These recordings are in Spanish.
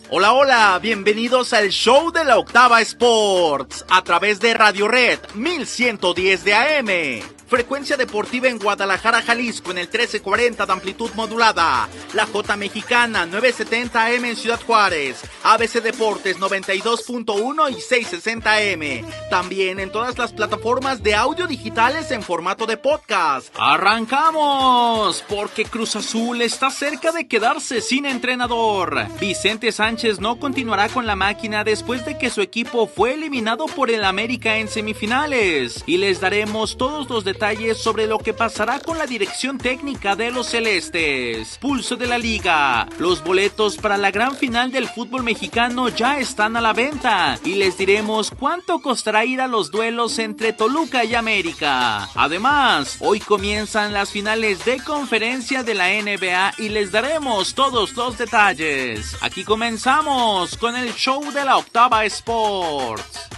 Hola, hola, bienvenidos al show de la Octava Sports, a través de Radio Red 1110 de AM. Frecuencia deportiva en Guadalajara, Jalisco, en el 1340 de amplitud modulada. La J Mexicana, 970 AM en Ciudad Juárez. ABC Deportes, 92.1 y 660 AM. También en todas las plataformas de audio digitales en formato de podcast. ¡Arrancamos! Porque Cruz Azul está cerca de quedarse sin entrenador. Vicente Sánchez no continuará con la máquina después de que su equipo fue eliminado por el América en semifinales. Y les daremos todos los detalles sobre lo que pasará con la dirección técnica de los celestes. Pulso de la Liga. Los boletos para la gran final del fútbol mexicano ya están a la venta y les diremos cuánto costará ir a los duelos entre Toluca y América. Además, hoy comienzan las finales de conferencia de la NBA y les daremos todos los detalles. Aquí comenzamos con el show de la Octava Sports.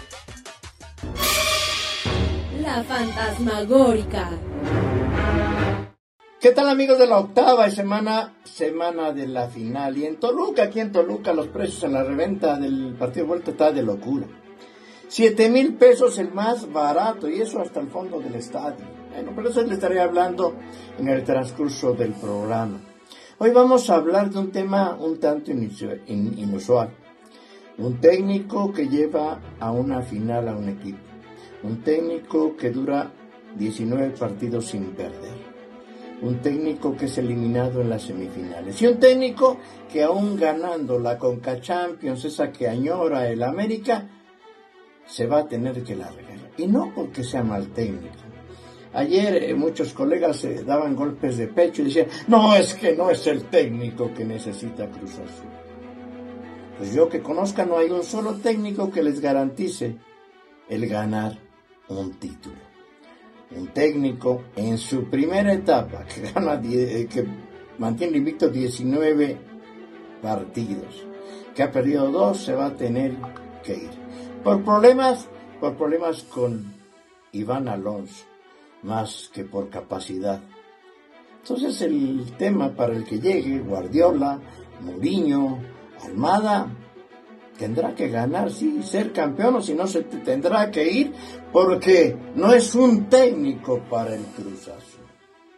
La fantasmagórica. ¿Qué tal, amigos de la Octava? Semana de la final. Y en Toluca, aquí en Toluca, los precios en la reventa del partido de vuelta está de locura. 7,000 pesos el más barato, y eso hasta el fondo del estadio. Bueno, pero eso les estaré hablando en el transcurso del programa. Hoy vamos a hablar de un tema un tanto inusual. Un técnico que lleva a una final a un equipo. Un técnico que dura 19 partidos sin perder. Un técnico que es eliminado en las semifinales. Y un técnico que aún ganando la Conca Champions, esa que añora el América, se va a tener que largar. Y no porque sea mal técnico. Ayer muchos colegas se daban golpes de pecho y decían, no, es que no es el técnico que necesita Cruz Azul. Pues yo que conozca, no hay un solo técnico que les garantice el ganar un título. Un técnico en su primera etapa que mantiene invicto 19 partidos, que ha perdido 2, se va a tener que ir por problemas con Iván Alonso, más que por capacidad. Entonces el tema para el que llegue, Guardiola, Mourinho, Almada, tendrá que ganar, sí, ser campeón, o si no se tendrá que ir, porque no es un técnico para el Cruz Azul.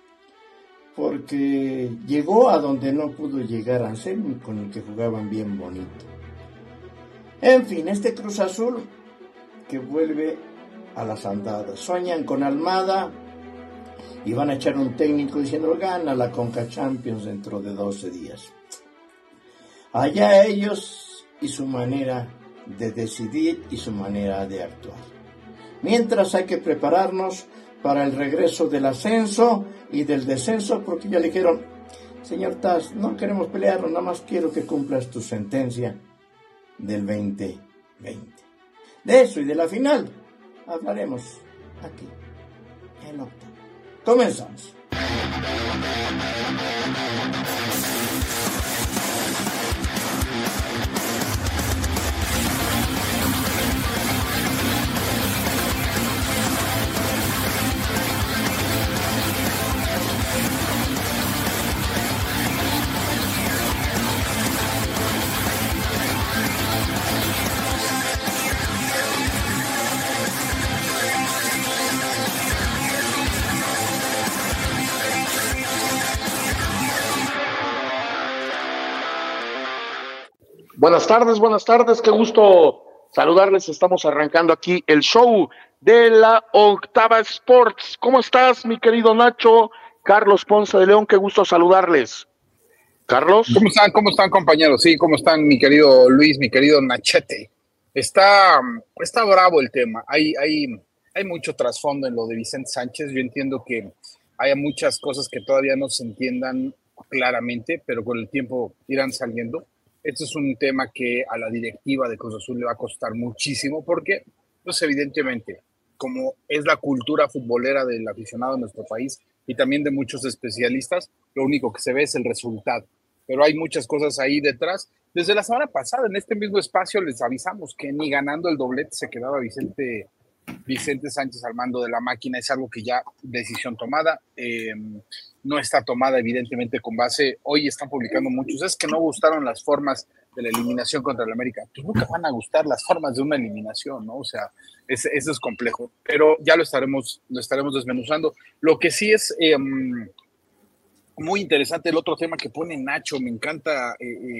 Porque llegó a donde no pudo llegar Anselmi, con el que jugaban bien bonito. En fin, este Cruz Azul que vuelve a las andadas. Sueñan con Almada y van a echar un técnico diciendo, gana la Conca Champions dentro de 12 días. Allá ellos y su manera de decidir y su manera de actuar. Mientras hay que prepararnos para el regreso del ascenso y del descenso, porque ya le dijeron, señor Taz, no queremos pelearnos, nada más quiero que cumplas tu sentencia del 2020. De eso y de la final hablaremos aquí en Octava. Comenzamos. Buenas tardes, qué gusto saludarles. Estamos arrancando aquí el show de la Octava Sports. ¿Cómo estás, mi querido Nacho? Carlos Ponce de León, qué gusto saludarles. Carlos. ¿Cómo están, compañeros? Sí, ¿cómo están, mi querido Luis, mi querido Nachete? Está bravo el tema. Hay mucho trasfondo en lo de Vicente Sánchez. Yo entiendo que haya muchas cosas que todavía no se entiendan claramente, pero con el tiempo irán saliendo. Este es un tema que a la directiva de Cruz Azul le va a costar muchísimo porque, pues evidentemente, como es la cultura futbolera del aficionado en nuestro país y también de muchos especialistas, lo único que se ve es el resultado. Pero hay muchas cosas ahí detrás. Desde la semana pasada, en este mismo espacio, les avisamos que ni ganando el doblete se quedaba Vicente Sánchez al mando de la máquina. Es algo que ya, decisión tomada, no está tomada evidentemente con base, hoy están publicando muchos, es que no gustaron las formas de la eliminación contra el América. Pues nunca van a gustar las formas de una eliminación, ¿no? O sea, eso es complejo, pero ya lo estaremos desmenuzando. Lo que sí es muy interesante el otro tema que pone Nacho, me encanta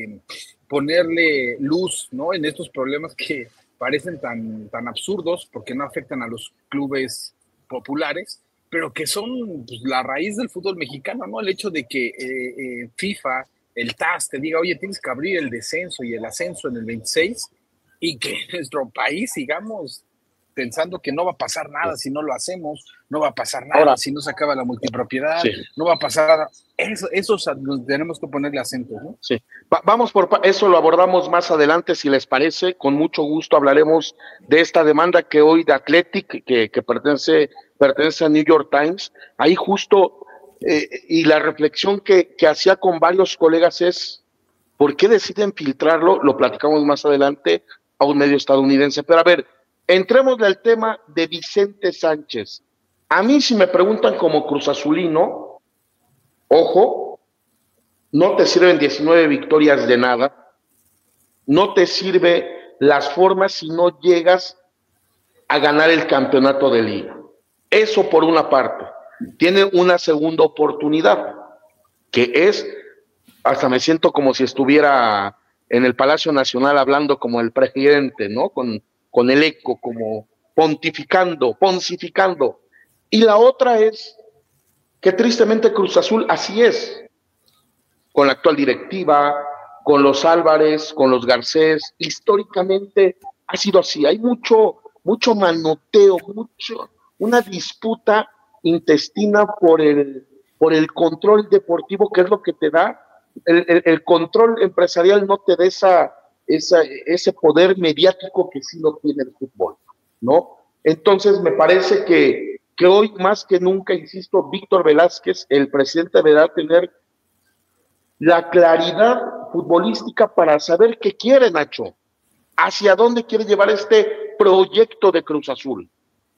ponerle luz, ¿no? En estos problemas que parecen tan absurdos porque no afectan a los clubes populares, pero que son pues, la raíz del fútbol mexicano, ¿no? El hecho de que FIFA, el TAS te diga, oye, tienes que abrir el descenso y el ascenso en el 26 y que nuestro país sigamos pensando que no va a pasar nada si no lo hacemos, no va a pasar nada Ahora, si no se acaba la multipropiedad, sí, no va a pasar nada. Eso tenemos que ponerle acento, ¿no? sí. Vamos eso lo abordamos más adelante, si les parece. Con mucho gusto hablaremos de esta demanda que hoy de Athletic, que pertenece a New York Times. Ahí justo, y la reflexión que hacía con varios colegas es, ¿por qué deciden filtrarlo? Lo platicamos más adelante a un medio estadounidense. Pero a ver, entremos al tema de Vicente Sánchez. A mí, si me preguntan como cruzazulino, ojo, no te sirven 19 victorias de nada, no te sirve las formas si no llegas a ganar el campeonato de liga. Eso por una parte. Tiene una segunda oportunidad, que es, hasta me siento como si estuviera en el Palacio Nacional hablando como el presidente, ¿no? Con el eco, como poncificando. Y la otra es que tristemente Cruz Azul así es, con la actual directiva, con los Álvarez, con los Garcés, históricamente ha sido así. Hay mucho manoteo, una disputa intestina por el control deportivo, que es lo que te da. El control empresarial no te da ese poder mediático que sí lo tiene el fútbol, ¿no? Entonces me parece que hoy más que nunca, insisto, Víctor Velázquez, el presidente, deberá tener la claridad futbolística para saber qué quiere Nacho, hacia dónde quiere llevar este proyecto de Cruz Azul.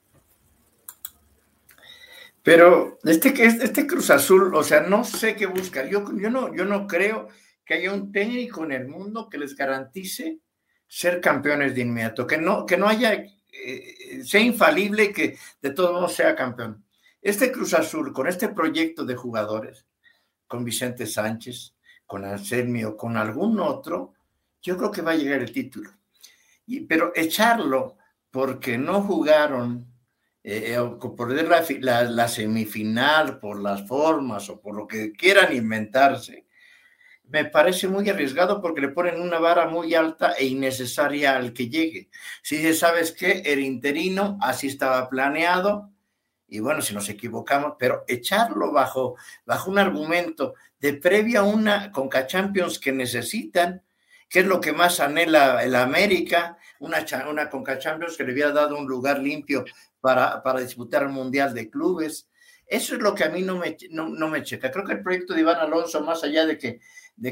Pero este Cruz Azul, o sea, no sé qué busca. Yo no creo que haya un técnico en el mundo que les garantice ser campeones de inmediato, que no haya, sea infalible y que de todos modos sea campeón. Este Cruz Azul, con este proyecto de jugadores, con Vicente Sánchez, con Anselmi o con algún otro, yo creo que va a llegar el título. Pero echarlo porque no jugaron, por la semifinal, por las formas o por lo que quieran inventarse, me parece muy arriesgado porque le ponen una vara muy alta e innecesaria al que llegue. Si sabes qué, el interino así estaba planeado, y bueno, si nos equivocamos, pero echarlo bajo un argumento de previa una Conca Champions que necesitan, que es lo que más anhela el América, una Conca Champions que le hubiera dado un lugar limpio para disputar el Mundial de Clubes. Eso es lo que a mí no me checa. Creo que el proyecto de Iván Alonso, más allá de que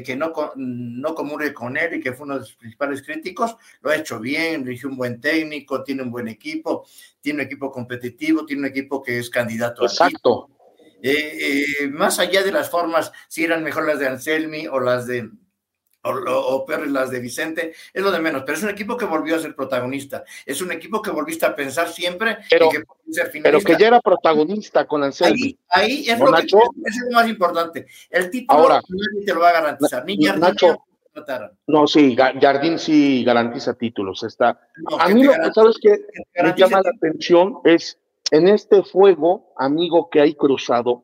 no comulgue con él y que fue uno de sus principales críticos, lo ha hecho bien, eligió un buen técnico, tiene un buen equipo, tiene un equipo competitivo, tiene un equipo que es candidato Exacto. Más allá de las formas, si eran mejor las de Anselmi o las de o peor las de Vicente, es lo de menos, pero es un equipo que volvió a ser protagonista, es un equipo que volviste a pensar siempre y que puede ser finalista. Pero que ya era protagonista con Anselmi. Ahí es lo Nacho, es lo más importante. El título ahora, nadie te lo va a garantizar, ni Jardín Nacho, no, sí, Jardín sí garantiza títulos. A mí lo que sabes que me llama la atención es, en este fuego, amigo, que hay cruzado,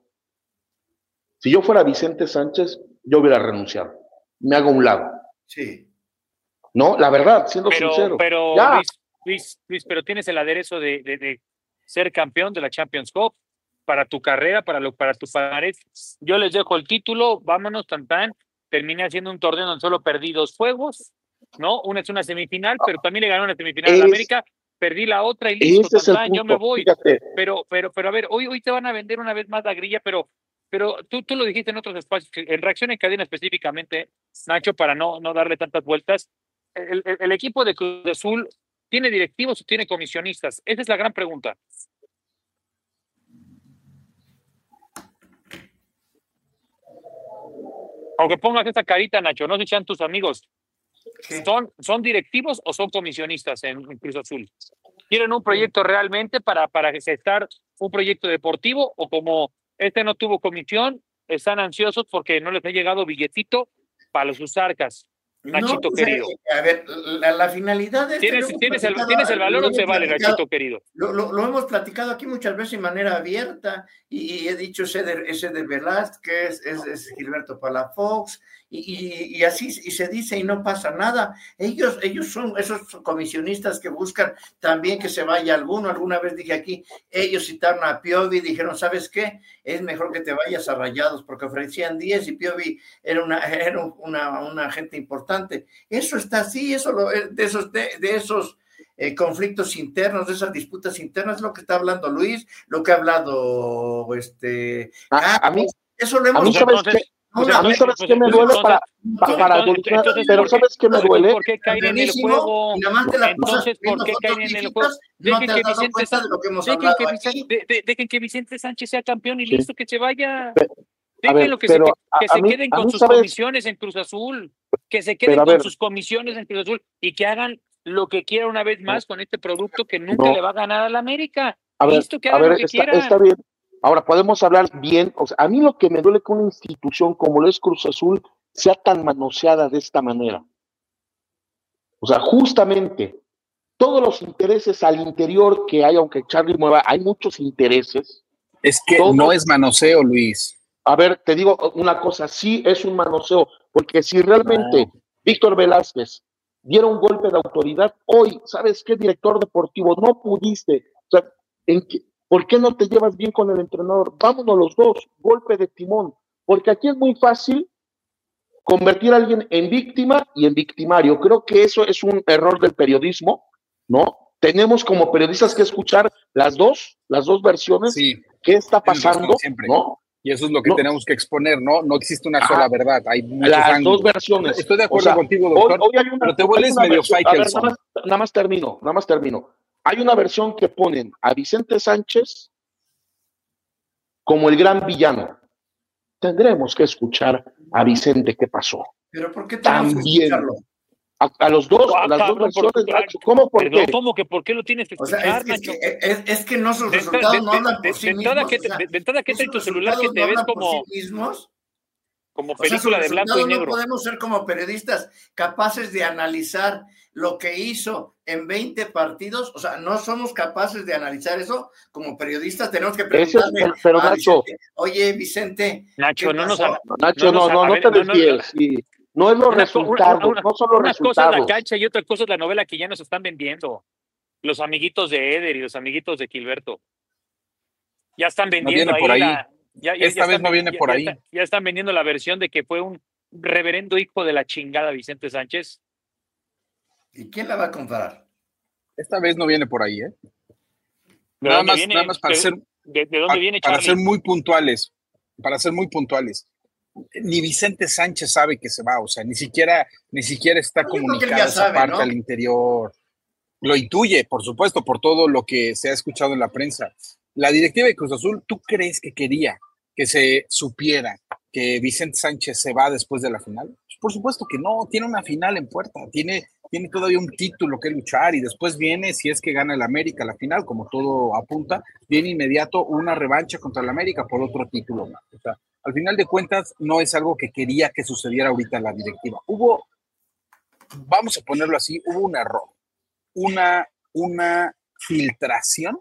si yo fuera Vicente Sánchez, yo hubiera renunciado. Me hago a un lado. Sí. No, la verdad, siendo sincero. Pero Luis, pero tienes el aderezo de ser campeón de la Champions Cup para tu carrera, para tu palmarés. Yo les dejo el título, vámonos, tan. Terminé haciendo un torneo donde solo perdí 2 juegos, ¿no? Una es una semifinal, pero también le ganó una semifinal a la América, perdí la otra y listo, yo me voy. Fíjate. Pero a ver, hoy te van a vender una vez más la grilla, pero tú lo dijiste en otros espacios, en Reacción en Cadena específicamente, Nacho, para no darle tantas vueltas, el equipo de Cruz Azul ¿tiene directivos o tiene comisionistas? Esa es la gran pregunta. Aunque pongas esta carita, Nacho, no se echan tus amigos. ¿Qué? ¿Son directivos o son comisionistas en Cruz Azul? ¿Quieren un proyecto realmente para gestar un proyecto deportivo o como este no tuvo comisión, están ansiosos porque no les ha llegado billetito para sus arcas? No, Nachito pues, querido. a ver, la finalidad de ¿Tienes el valor o te vale, Nachito querido? Lo hemos platicado aquí muchas veces de manera abierta y he dicho ese de Velázquez, es Gilberto Palafox y así y se dice y no pasa nada. Ellos son esos comisionistas que buscan también que se vaya alguna vez dije aquí, ellos citaron a Piovi, dijeron, ¿sabes qué? Es mejor que te vayas a Rayados porque ofrecían 10 y Piovi era una gente importante. Eso está así, de esos conflictos internos, de esas disputas internas, lo que está hablando Luis, lo que ha hablado A mí, eso lo hemos a mí sabes qué me duele pero ¿sabes qué me duele? ¿Por qué caen en el juego? Entonces, ¿por qué caen en el juego? Dejen que Vicente Sánchez sea campeón y listo, que se vaya. Déjenlo que se queden con sus comisiones en Cruz Azul, que se queden con sus comisiones en Cruz Azul y que hagan lo que quiera una vez más con este producto que nunca le va a ganar a la América. Listo, que hagan lo que quieran. Está bien. Ahora podemos hablar bien, o sea, a mí lo que me duele que una institución como lo es Cruz Azul sea tan manoseada de esta manera. O sea, justamente todos los intereses al interior que hay, aunque Charlie mueva, hay muchos intereses. Es que no es manoseo, Luis. A ver, te digo una cosa, sí es un manoseo, porque si realmente Víctor Velázquez diera un golpe de autoridad, hoy, ¿sabes qué, director deportivo? No pudiste. O sea, ¿por qué no te llevas bien con el entrenador? Vámonos los dos, golpe de timón. Porque aquí es muy fácil convertir a alguien en víctima y en victimario. Creo que eso es un error del periodismo, ¿no? Tenemos como periodistas que escuchar las dos versiones. Sí, ¿qué está pasando? ¿No? Y eso es lo que tenemos que exponer, ¿no? No existe una sola verdad, hay muchos las ángulos. Dos versiones. Estoy de acuerdo contigo, doctor, hoy hay pero te vuelves medio Faitelson. Nada más termino. Hay una versión que ponen a Vicente Sánchez como el gran villano. Tendremos que escuchar a Vicente qué pasó. ¿Pero por qué tenemos que escucharlo? A los dos, las dos versiones, Nacho. ¿Cómo por qué? ¿Cómo que por qué lo tienes que escuchar, Nacho? Es que no sus resultados no hablan por sí mismos. De entrada, ¿qué trae tu celular que te ves como película de blanco y negro? No podemos ser como periodistas capaces de analizar lo que hizo en 20 partidos, o sea, no somos capaces de analizar eso como periodistas, tenemos que preguntarle pero Nacho, Vicente, oye, Vicente, Nacho, no te desvíes, no es los resultados, no son los resultados. Una cosa es la cancha y otra cosa es la novela que ya nos están vendiendo, los amiguitos de Eder y los amiguitos de Gilberto, ya están vendiendo no viene ahí por ahí. Esta vez no viene por ahí. Ya están vendiendo la versión de que fue un reverendo hijo de la chingada Vicente Sánchez. ¿Y quién la va a comparar? Esta vez no viene por ahí, ¿eh? Nada más para ser... ¿De dónde viene, Charlie? Para ser muy puntuales. Ni Vicente Sánchez sabe que se va, o sea, ni siquiera está comunicada esa parte, ¿no? Al interior. Lo intuye, por supuesto, por todo lo que se ha escuchado en la prensa. La directiva de Cruz Azul, ¿tú crees que quería que se supiera que Vicente Sánchez se va después de la final? Pues por supuesto que no, tiene una final en puerta, tiene todavía un título que luchar y después viene, si es que gana el América la final, como todo apunta, viene inmediato una revancha contra el América por otro título. O sea, al final de cuentas, no es algo que quería que sucediera ahorita en la directiva. Vamos a ponerlo así, hubo un error, una filtración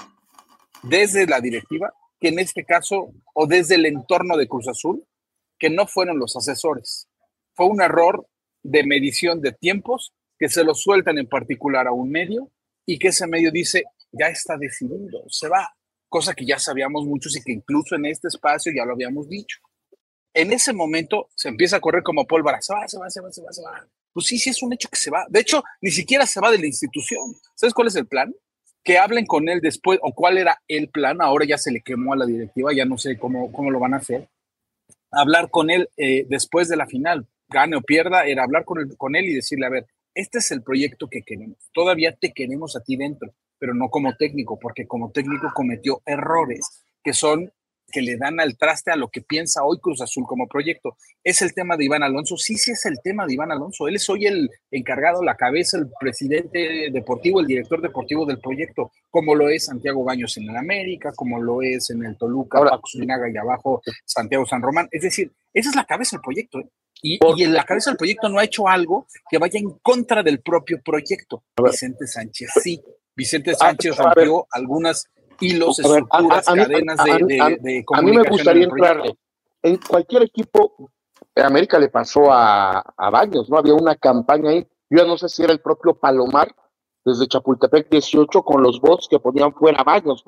desde la directiva, que en este caso, o desde el entorno de Cruz Azul, que no fueron los asesores. Fue un error de medición de tiempos, que se lo sueltan en particular a un medio, y que ese medio dice, ya está decidido, se va. Cosa que ya sabíamos muchos y que incluso en este espacio ya lo habíamos dicho. En ese momento se empieza a correr como pólvora, se va. Pues sí, es un hecho que se va. De hecho, ni siquiera se va de la institución. ¿Sabes cuál es el plan? Que hablen con él después, o cuál era el plan, ahora ya se le quemó a la directiva, ya no sé cómo lo van a hacer. Hablar con él después de la final, gane o pierda, era hablar con él y decirle, a ver, este es el proyecto que queremos, todavía te queremos a ti dentro, pero no como técnico, porque como técnico cometió errores que son que le dan al traste a lo que piensa hoy Cruz Azul como proyecto. ¿Es el tema de Iván Alonso? Sí es el tema de Iván Alonso. Él es hoy el encargado, la cabeza, el presidente deportivo, el director deportivo del proyecto, como lo es Santiago Baños en el América, como lo es en el Toluca, Paco Zúñiga y abajo Santiago San Román. Es decir, esa es la cabeza del proyecto, ¿eh? Y en la cabeza del proyecto no ha hecho algo que vaya en contra del propio proyecto. Vicente Sánchez sí. Vicente Sánchez rompió algunas hilos, estructuras, cadenas de comunicación. A mí me gustaría entrarle. En cualquier equipo, en América le pasó a Baños, ¿no? Había una campaña ahí. Yo ya no sé si era el propio Palomar, desde Chapultepec 18, con los bots que ponían fuera Baños,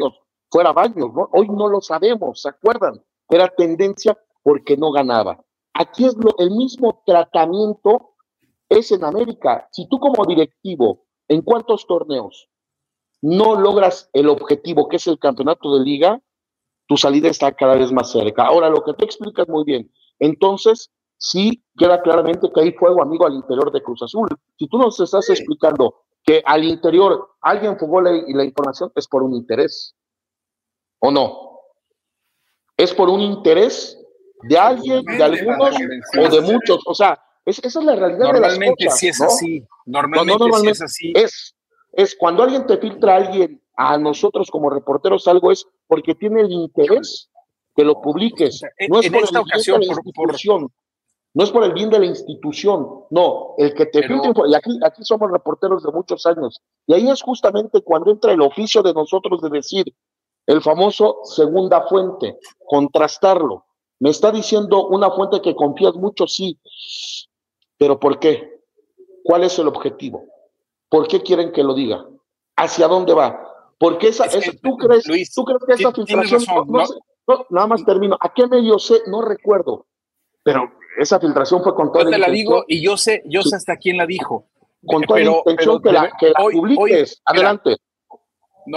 ¿no? Hoy no lo sabemos, ¿se acuerdan? Era tendencia porque no ganaba. Aquí es el mismo tratamiento es en América. Si tú como directivo, ¿en cuántos torneos no logras el objetivo que es el campeonato de liga? Tu salida está cada vez más cerca. Ahora, lo que tú explicas muy bien. Entonces, sí queda claramente que hay fuego amigo al interior de Cruz Azul. Si tú nos estás explicando que al interior alguien fugó la información, es por un interés. ¿O no? Es por un interés de alguien, de algunos o de muchos. O sea, esa es la realidad de las cosas. Sí es ¿no? así. Normalmente sí es así. Es cuando alguien te filtra a alguien, a nosotros como reporteros algo, es porque tiene el interés que lo publiques. No es por el bien de la institución. No es por el bien de la institución. No, el que te filtre. Y aquí somos reporteros de muchos años. Y ahí es justamente cuando entra el oficio de nosotros de decir, el famoso segunda fuente, contrastarlo. Me está diciendo una fuente que confías mucho, sí. ¿Pero por qué? ¿Cuál es el objetivo? ¿Por qué quieren que lo diga? ¿Hacia dónde va? Porque ¿tú crees que esa filtración... Razón, no, nada más termino. ¿A qué medio sé? No recuerdo. Pero esa filtración fue con toda la intención. Yo te la digo y yo sé hasta quién la dijo. Con toda la intención que la publiques. Adelante. No,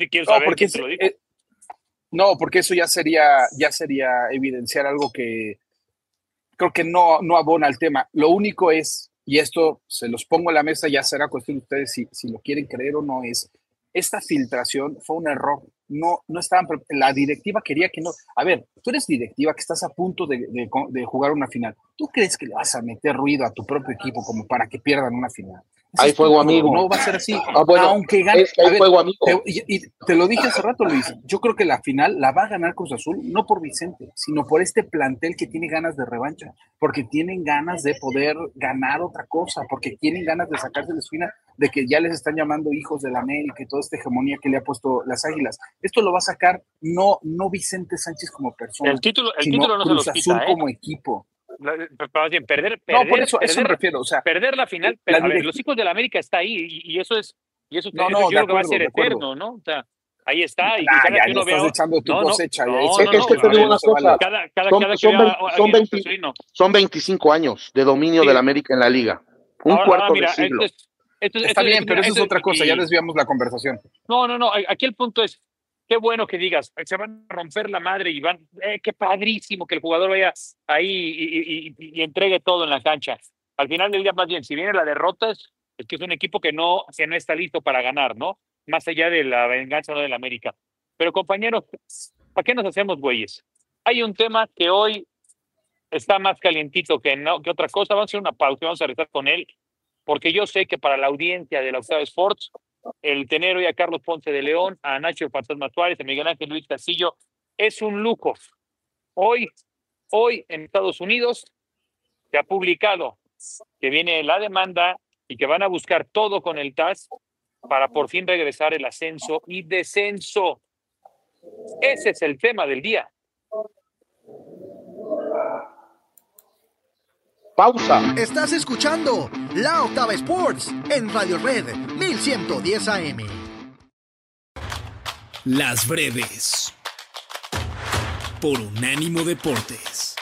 porque eso ya sería evidenciar algo que creo que no abona al tema. Lo único es, y esto se los pongo a la mesa, ya será cuestión de ustedes si lo quieren creer o no, es esta filtración fue un error. No estaban, la directiva quería que no. A ver, tú eres directiva que estás a punto de jugar una final. ¿Tú crees que le vas a meter ruido a tu propio equipo como para que pierdan una final? Hay fuego amigo. No va a ser así. Bueno, aunque gane. Hay fuego amigo. Y te lo dije hace rato, Luis. Yo creo que la final la va a ganar Cruz Azul, no por Vicente, sino por este plantel que tiene ganas de revancha, porque tienen ganas de poder ganar otra cosa, porque tienen ganas de sacarse de espina de que ya les están llamando hijos de la América y toda esta hegemonía que le ha puesto las Águilas. Esto lo va a sacar no Vicente Sánchez como persona, sino no Cruz se lo Azul quita, como equipo. Perder, no, por eso me refiero, o sea, perder la final, a ver, los hijos de la América está ahí y eso yo creo que va a ser eterno, ¿no? O sea, ahí está y cada que uno vea echando tu cosecha. Es que te digo una cosa, son 25 años de dominio de la América en la liga, cuarto de siglo. Está bien, pero eso es otra cosa, ya desviamos la conversación. No, aquí el punto es, qué bueno que digas, se van a romper la madre y van, qué padrísimo que el jugador vaya ahí y entregue todo en la cancha. Al final del día, más bien, si viene la derrota, es que es un equipo que no está listo para ganar, ¿no? Más allá de la venganza del América. Pero compañeros, ¿para qué nos hacemos güeyes? Hay un tema que hoy está más calientito que otra cosa. Vamos a hacer una pausa y vamos a regresar con él, porque yo sé que para la audiencia de la Octava Sports, el tener hoy a Carlos Ponce de León, a Nacho Fantasma Suárez, a Miguel Ángel Luis Castillo, es un lujo. Hoy en Estados Unidos se ha publicado que viene la demanda y que van a buscar todo con el TAS para por fin regresar el ascenso y descenso. Ese es el tema del día. Pausa. Estás escuchando La Octava Sports en Radio Red 1110 AM. Las breves por Unánimo Deportes.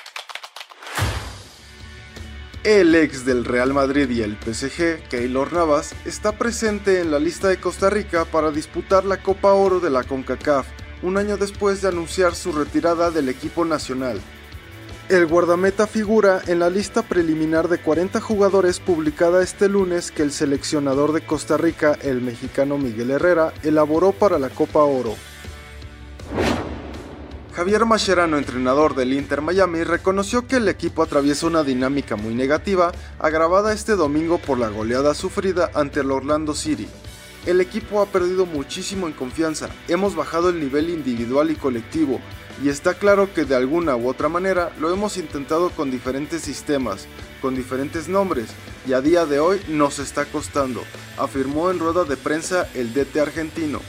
El ex del Real Madrid y el PSG, Keylor Navas, está presente en la lista de Costa Rica para disputar la Copa Oro de la CONCACAF, un año después de anunciar su retirada del equipo nacional. El guardameta figura en la lista preliminar de 40 jugadores publicada este lunes que el seleccionador de Costa Rica, el mexicano Miguel Herrera, elaboró para la Copa Oro. Javier Mascherano, entrenador del Inter Miami, reconoció que el equipo atraviesa una dinámica muy negativa, agravada este domingo por la goleada sufrida ante el Orlando City. El equipo ha perdido muchísimo en confianza, hemos bajado el nivel individual y colectivo, y está claro que de alguna u otra manera lo hemos intentado con diferentes sistemas, con diferentes nombres, y a día de hoy nos está costando, afirmó en rueda de prensa el DT argentino.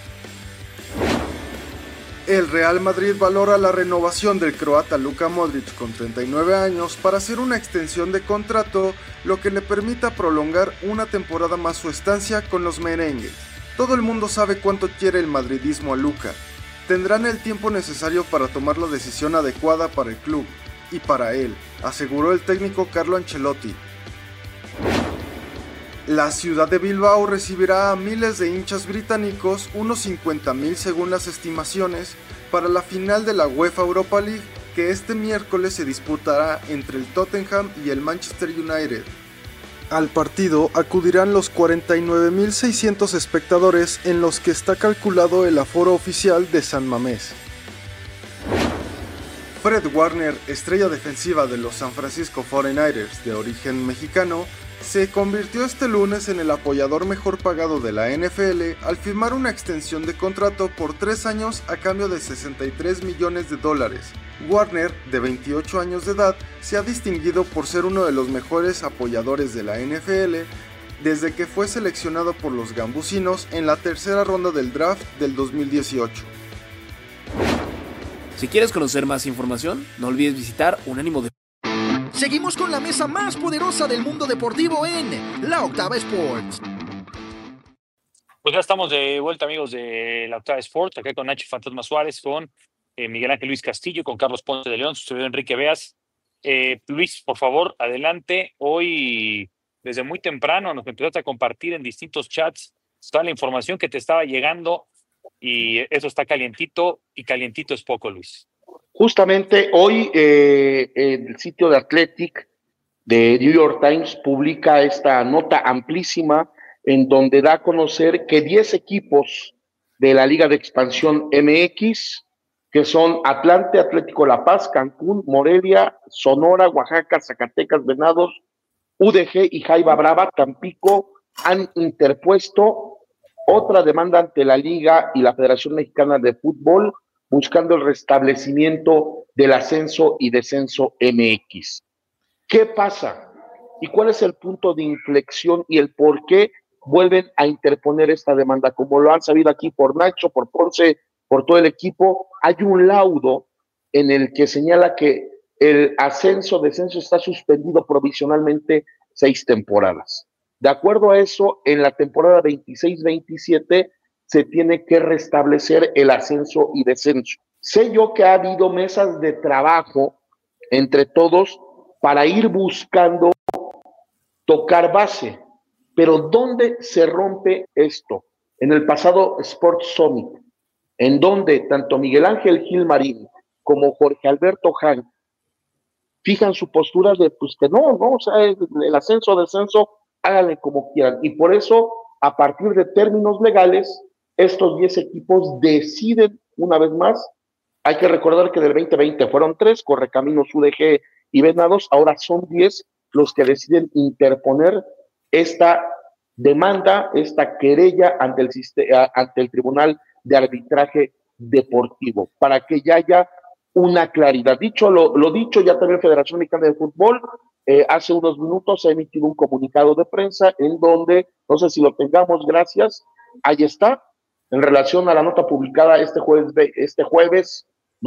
El Real Madrid valora la renovación del croata Luka Modric con 39 años para hacer una extensión de contrato, lo que le permita prolongar una temporada más su estancia con los merengues. Todo el mundo sabe cuánto quiere el madridismo a Luka. Tendrán el tiempo necesario para tomar la decisión adecuada para el club y para él, aseguró el técnico Carlo Ancelotti. La ciudad de Bilbao recibirá a miles de hinchas británicos, unos 50.000 según las estimaciones, para la final de la UEFA Europa League que este miércoles se disputará entre el Tottenham y el Manchester United. Al partido acudirán los 49.600 espectadores en los que está calculado el aforo oficial de San Mamés. Fred Warner, estrella defensiva de los San Francisco 49ers de origen mexicano, se convirtió este lunes en el apoyador mejor pagado de la NFL al firmar una extensión de contrato por 3 años a cambio de $63 millones. Warner, de 28 años de edad, se ha distinguido por ser uno de los mejores apoyadores de la NFL desde que fue seleccionado por los Gambusinos en la tercera ronda del draft del 2018. Si quieres conocer más información, no olvides visitar Unánimo Deportes. Seguimos con la mesa más poderosa del mundo deportivo en La Octava Sports. Pues ya estamos de vuelta, amigos de La Octava Sports, acá con Nacho Fantasma Suárez, con Miguel Ángel Luis Castillo, con Carlos Ponce de León, su servidor Enrique Beas. Luis, por favor, adelante. Hoy, desde muy temprano, nos empezaste a compartir en distintos chats toda la información que te estaba llegando y eso está calientito y calientito es poco, Luis. Justamente hoy el sitio de Athletic de New York Times publica esta nota amplísima en donde da a conocer que 10 equipos de la Liga de Expansión MX, que son Atlante, Atlético La Paz, Cancún, Morelia, Sonora, Oaxaca, Zacatecas, Venados, UDG y Jaiba Brava, Tampico, han interpuesto otra demanda ante la Liga y la Federación Mexicana de Fútbol buscando el restablecimiento del ascenso y descenso MX. ¿Qué pasa? ¿Y cuál es el punto de inflexión y el por qué vuelven a interponer esta demanda? Como lo han sabido aquí por Nacho, por Ponce, por todo el equipo, hay un laudo en el que señala que el ascenso-descenso está suspendido provisionalmente 6 temporadas. De acuerdo a eso, en la temporada 26-27 se tiene que restablecer el ascenso y descenso. Sé yo que ha habido mesas de trabajo entre todos para ir buscando tocar base, pero ¿dónde se rompe esto? En el pasado Sports Summit, en donde tanto Miguel Ángel Gilmarín como Jorge Alberto Han fijan su postura de pues que no, o sea, el ascenso, descenso, háganle como quieran. Y por eso, a partir de términos legales, estos 10 equipos deciden una vez más. Hay que recordar que del 2020 fueron 3, Correcaminos, UDG y Venados, ahora son 10 los que deciden interponer esta demanda, esta querella ante el Tribunal de Arbitraje Deportivo, para que ya haya una claridad. Dicho lo dicho, ya también Federación Mexicana de Fútbol hace unos minutos ha emitido un comunicado de prensa en donde, no sé si lo tengamos, gracias, ahí está, en relación a la nota publicada este jueves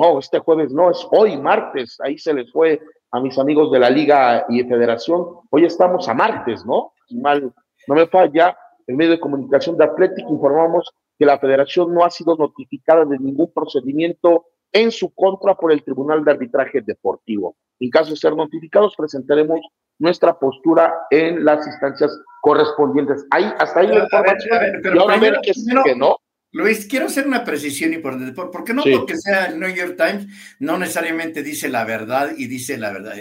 no, es hoy, martes, ahí se les fue a mis amigos de la Liga y Federación, hoy estamos a martes, ¿no? Si mal no me falla, el medio de comunicación de Athletic informamos que la Federación no ha sido notificada de ningún procedimiento en su contra por el Tribunal de Arbitraje Deportivo. En caso de ser notificados, presentaremos nuestra postura en las instancias correspondientes. Hasta ahí la información. Pero ahora ver qué sigue, ¿no? Luis, quiero hacer una precisión importante, porque no porque sea el New York Times, no necesariamente dice la verdad y dice la verdad.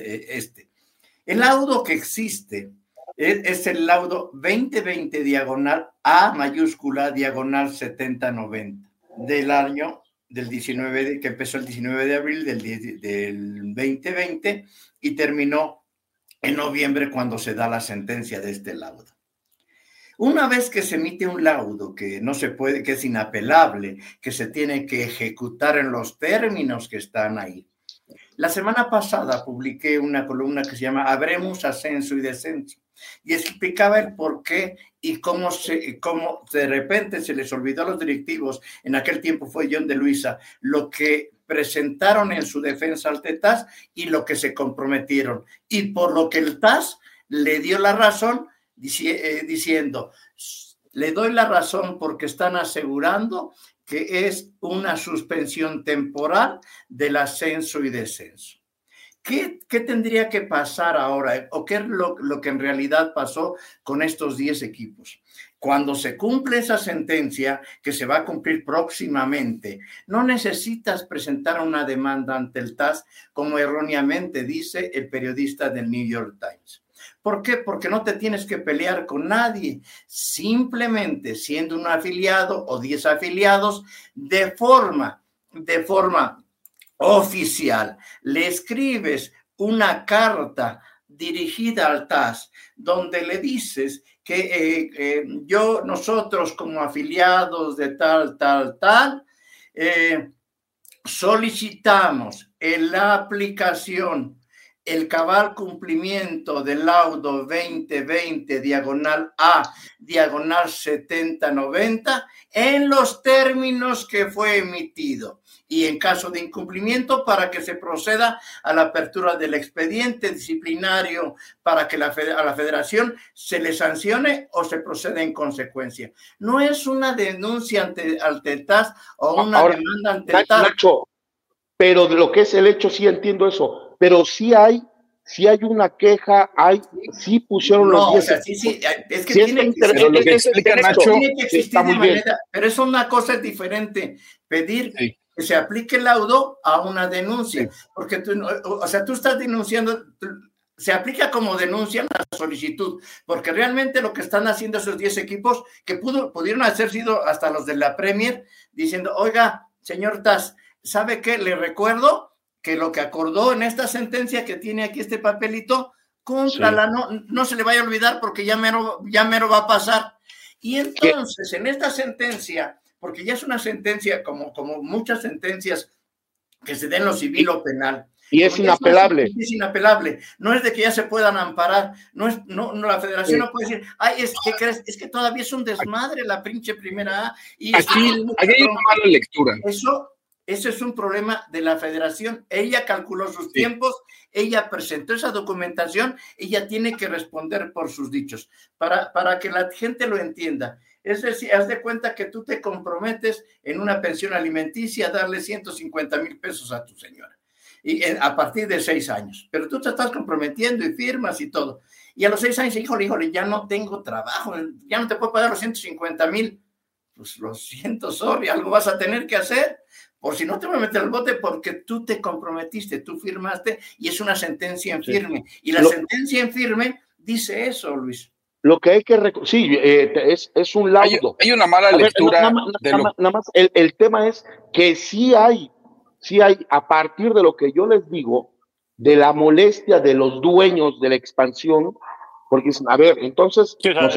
El laudo que existe es el laudo 2020 diagonal A mayúscula diagonal 7090 del año del 19, que empezó el 19 de abril del 2020 y terminó en noviembre cuando se da la sentencia de este laudo. Una vez que se emite un laudo que no se puede, que es inapelable, que se tiene que ejecutar en los términos que están ahí. La semana pasada publiqué una columna que se llama Habremos ascenso y descenso y explicaba el por qué y cómo de repente se les olvidó a los directivos, en aquel tiempo fue John de Luisa, lo que presentaron en su defensa al TAS y lo que se comprometieron, y por lo que el TAS le dio la razón diciendo, le doy la razón porque están asegurando que es una suspensión temporal del ascenso y descenso. ¿Qué tendría que pasar ahora? ¿O qué es lo que en realidad pasó con estos 10 equipos? Cuando se cumple esa sentencia, que se va a cumplir próximamente, no necesitas presentar una demanda ante el TAS, como erróneamente dice el periodista del New York Times. ¿Por qué? Porque no te tienes que pelear con nadie. Simplemente siendo un afiliado o 10 afiliados, de forma oficial, le escribes una carta dirigida al TAS donde le dices que nosotros como afiliados de tal, solicitamos en la aplicación el cabal cumplimiento del laudo 2020 diagonal A diagonal 7090 en los términos que fue emitido, y en caso de incumplimiento para que se proceda a la apertura del expediente disciplinario para que a la federación se le sancione o se proceda en consecuencia. No es una denuncia ante el TAS o una demanda ante el TAS. Nacho, pero de lo que es el hecho sí entiendo eso, pero sí hay una queja, sí pusieron los 10. O sea, sí, es que tiene que existir de manera, pero es una cosa diferente, pedir que se aplique el laudo a una denuncia, porque tú estás denunciando, se aplica como denuncia la solicitud, porque realmente lo que están haciendo esos 10 equipos, que pudieron haber sido hasta los de la Premier, diciendo, oiga, señor TAS, ¿sabe qué? Le recuerdo que lo que acordó en esta sentencia que tiene aquí este papelito, cúmplala, no se le vaya a olvidar porque ya mero va a pasar. Y entonces, en esta sentencia, porque ya es una sentencia como muchas sentencias que se den en lo civil o penal. Y es inapelable. Es inapelable. No es de que ya se puedan amparar. No, la federación no puede decir, ¿qué crees? Es que todavía es un desmadre la pinche primera A. Y aquí hay una mala lectura. Eso es un problema de la federación. Ella calculó sus tiempos, ella presentó esa documentación, ella tiene que responder por sus dichos, para que la gente lo entienda. Es decir, haz de cuenta que tú te comprometes en una pensión alimenticia a darle 150,000 pesos a tu señora, y a partir de 6 años, pero tú te estás comprometiendo y firmas y todo, y a los 6 años, híjole, ya no tengo trabajo, ya no te puedo pagar los 150,000, pues lo siento, sorry, algo vas a tener que hacer, por si no te voy a meter el bote, porque tú te comprometiste, tú firmaste, y es una sentencia en firme, y la sentencia en firme dice eso, Luis. Lo que hay que es un laudo. Hay una mala lectura. Nada más, el tema es que sí hay, a partir de lo que yo les digo, de la molestia de los dueños de la expansión, porque a ver, entonces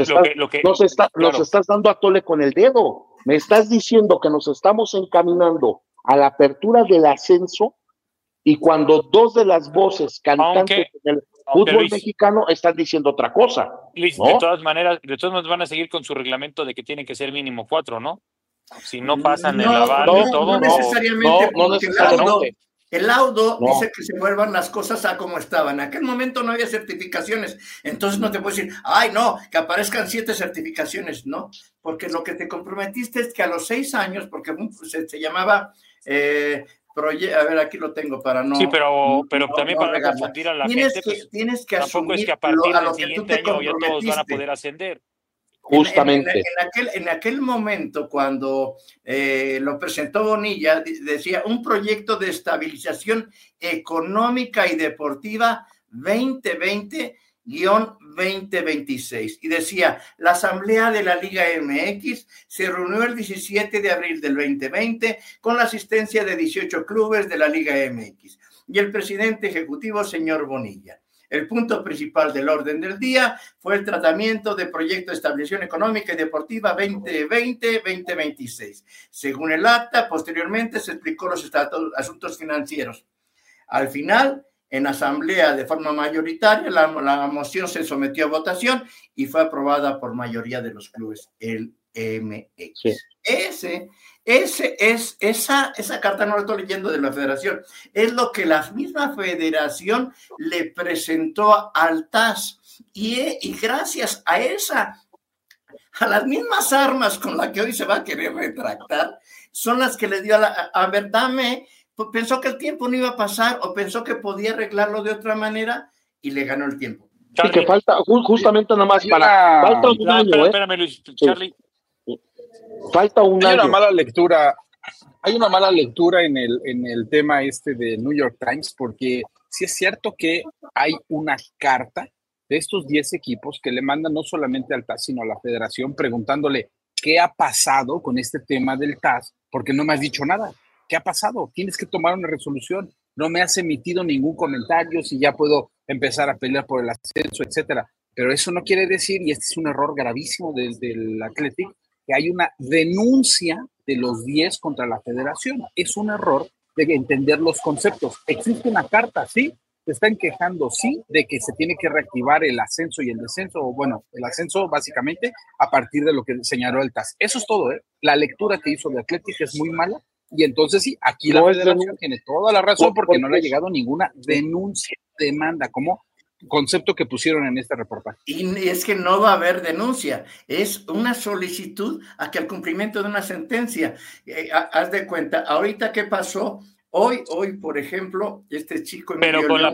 nos estás dando a tole con el dedo. Me estás diciendo que nos estamos encaminando a la apertura del ascenso, y cuando 2 de las voces cantantes del fútbol mexicano están diciendo otra cosa. Luis, ¿no? de todas maneras van a seguir con su reglamento de que tienen que ser mínimo 4, ¿no? Si no pasan el aval y todo. No necesariamente. No necesariamente. El laudo dice que se vuelvan las cosas a como estaban. En aquel momento no había certificaciones, entonces no te puedo decir, que aparezcan 7 certificaciones, no, porque lo que te comprometiste es que a los 6 años, porque se llamaba, a ver, aquí lo tengo para no... Sí, pero también para no confundir a la gente, tienes que tampoco asumir es que a partir del siguiente año ya todos van a poder ascender. Justamente. En aquel momento, cuando lo presentó Bonilla, decía un proyecto de estabilización económica y deportiva 2020 2026 y decía: la Asamblea de la Liga MX se reunió el 17 de abril del 2020 con la asistencia de 18 clubes de la Liga MX y el presidente ejecutivo, señor Bonilla. El punto principal del orden del día fue el tratamiento de proyecto de estabilización económica y deportiva 2020-2026. Según el acta, posteriormente se explicó los asuntos financieros. Al final, en asamblea de forma mayoritaria, la moción se sometió a votación y fue aprobada por mayoría de los clubes, el MX. Sí. Esa carta, no la estoy leyendo, de la federación, es lo que la misma federación le presentó al TAS y gracias a las mismas armas con las que hoy se va a querer retractar, son las que le dio a ver, pensó que el tiempo no iba a pasar o pensó que podía arreglarlo de otra manera y le ganó el tiempo. Sí, que falta justamente nada más falta un año. Espérame, Luis, Charlie. Falta un año. Hay una mala lectura en el tema de New York Times, porque sí es cierto que hay una carta de estos 10 equipos que le mandan no solamente al TAS, sino a la federación, preguntándole qué ha pasado con este tema del TAS, porque no me has dicho nada. ¿Qué ha pasado? Tienes que tomar una resolución. No me has emitido ningún comentario, si ya puedo empezar a pelear por el ascenso, etcétera. Pero eso no quiere decir, y este es un error gravísimo del Athletic, que hay una denuncia de los 10 contra la federación. Es un error de entender los conceptos. Existe una carta, sí, se están quejando, sí, de que se tiene que reactivar el ascenso y el descenso, o bueno, el ascenso básicamente a partir de lo que señaló el TAS. Eso es todo, ¿eh? La lectura que hizo de Athletic es muy mala, y entonces sí, aquí la federación tiene toda la razón porque no le ha llegado ninguna denuncia, demanda, como concepto que pusieron en este reportaje. Y es que no va a haber denuncia, es una solicitud a que el cumplimiento de una sentencia. Haz de cuenta, ahorita qué pasó, hoy, por ejemplo, este chico... Pero con la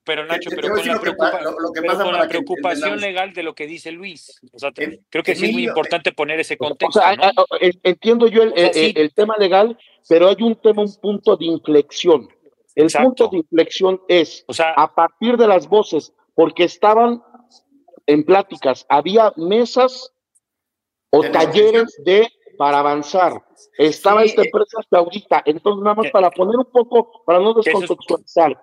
preocupación legal de lo que dice Luis. O sea, creo que sí es muy importante poner ese contexto. O sea, ¿no? Entiendo yo el tema legal, pero hay un punto de inflexión. El punto de inflexión es, a partir de las voces, porque estaban en pláticas, había mesas o talleres para avanzar. Estaba esta empresa saudita, entonces nada más para poner un poco, para no descontextualizar,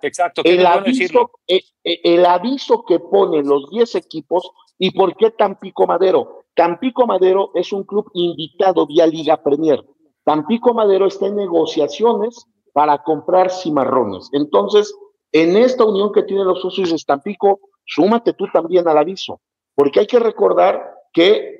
el aviso que ponen los 10 equipos. ¿Y por qué Tampico Madero? Tampico Madero es un club invitado vía Liga Premier. Tampico Madero está en negociaciones para comprar cimarrones. Entonces, en esta unión que tienen los socios de Tampico, súmate tú también al aviso, porque hay que recordar que